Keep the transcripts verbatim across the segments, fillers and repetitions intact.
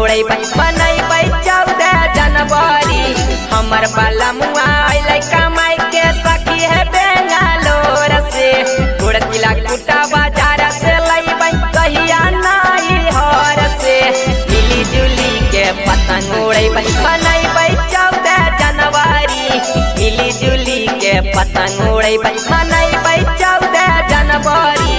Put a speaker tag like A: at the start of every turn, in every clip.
A: उड़ेबै मनैबै चौदह जनवरी। हमर बाला मुआ अइलै कमाई के सखी है बेंगलोर से। गुड़तिला कुटा बाजार से लैबै कहिया नाई हर से। मिली जुली के पतंग उड़ेबै मनैबै चौदह जनवरी। मिली जुली के पतंग उड़ेबै मनैबै चौदह जनवरी।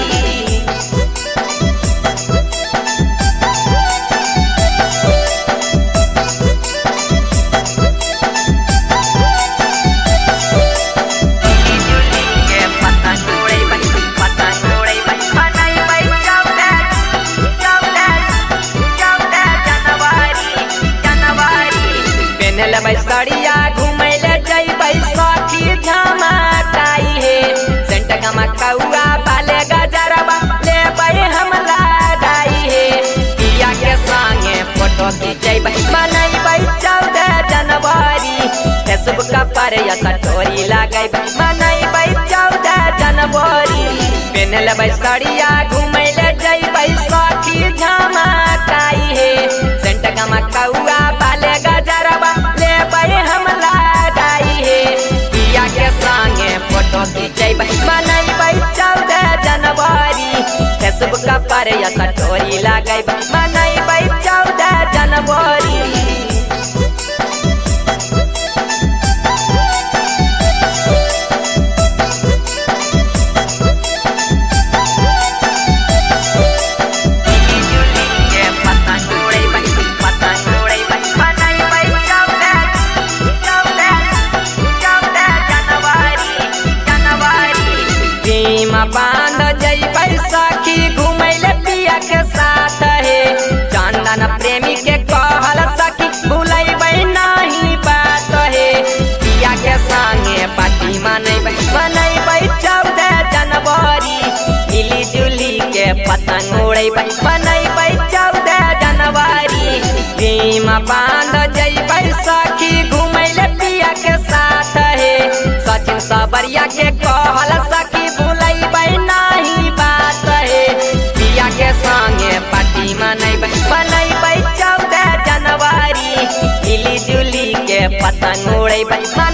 A: लेबै सड़िया घूमै ले जइबै सखी झमकाई हे। सेंट गमकौआ बाले गजरबा लेबै हम लगाई हे। पिया के संगे फोटो खिंचैबै मनैबै चौदह जनवरी। फेसबुक पर या स्टोरी लगैबै मनैबै चौदह जनवरी। पेन लेबै सड़िया घूमै ले जइबै सखी झमकाई हे। सेंट गमकौआ बाले गजरबा लेबै हम लगाई हे। पिया के संगे फोटो खिंचैबै मनैबै चौदह जनवरी। फेसबुक पर या स्टोरी लगैबै मनैबै चौदह जनवरी। बांध जइबै सखी घूमै ले पिया के साथ हे। चंदन प्रेमी के कहल सखी भूलैबै नहीं बात हे। पिया के संगे पार्टी मनैबै मनैबै चौदह जनवरी। मिली जुली के पतंग उड़ेबै मनैबै चौदह जनवरी। भीम बांध जइबै सखी घूमै ले पिया के साथ हे। सचिन सबरिया के कहल सखी पार्टी मनैबै मनैबै चौदह जनवरी। मिली जुली के पतंग उड़ेबै।